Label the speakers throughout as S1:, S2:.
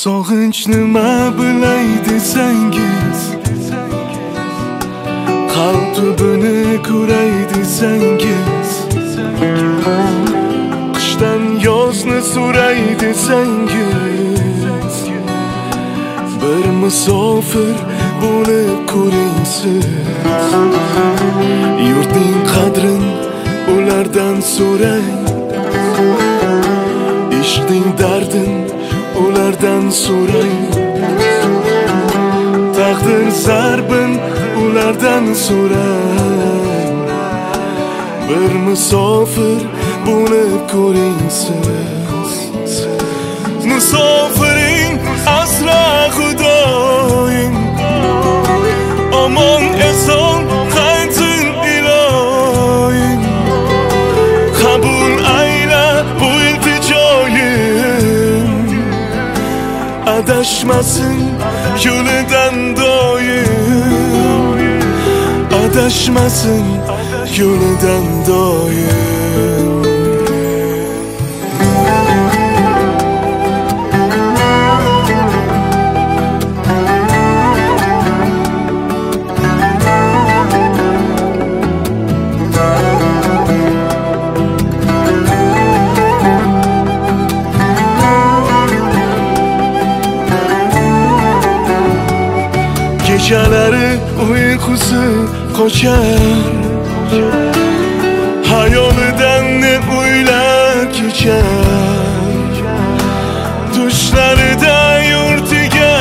S1: Sog'inch nima bilay desangiz, qalb tubini ko'ray desangiz, qishdan yozni so'ray desangiz, bir musofir bo'lib ko'ring siz. Yurtning qadrin ulardan so'rang, ishning dardin ulardan so'rang, taqdir zarbin ulardan so'rang, bir musofir bo'lib ko'ring siz. Musofiring asra xudoying, omon eson qaytin iloying, qabul ayla bu iltijoyim, adashmasin yo'lidan doim, adashmasin yo'lidan doim. Gecələri uykusu qoçar, hayolidan ne uylar keçər, düşlərdə yurtiga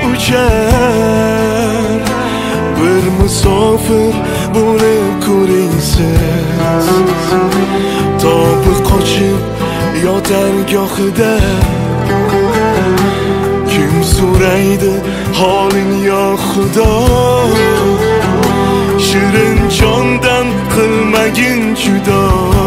S1: uçar, bir musofir bo'lib ko'ring siz. Topi qochib yotar gohida, kim so'raydi holin yo Xudo, shirin jondan qilmagin judo,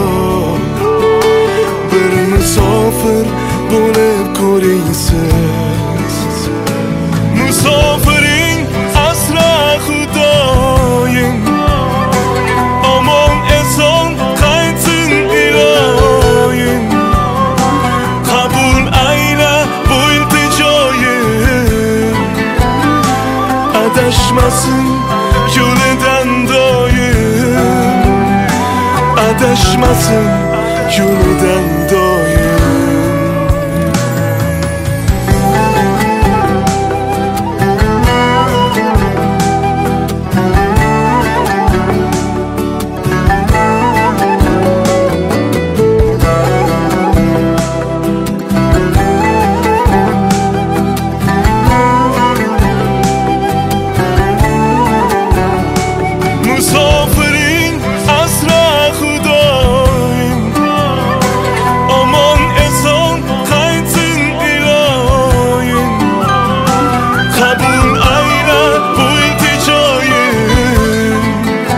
S1: bir musofir bo'lib ko'ring siz. Musofiring asra xudoying, omon eson qaytin iloying, qabul ayla bu iltijoyim, adashmasin yo'lidan doim, adashmasin yo'lidan doim. Musofiring asra xudoyim, omon eson qaytin iloyim, qabul ayla bu iltijoyim,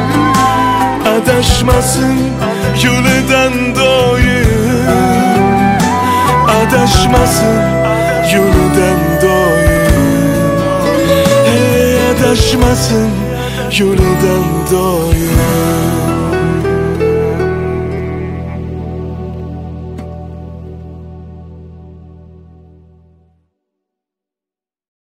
S1: adashmasin yo'lidan doim, adashmasin yo'lidan doim, adashmasin yo'lidan doim.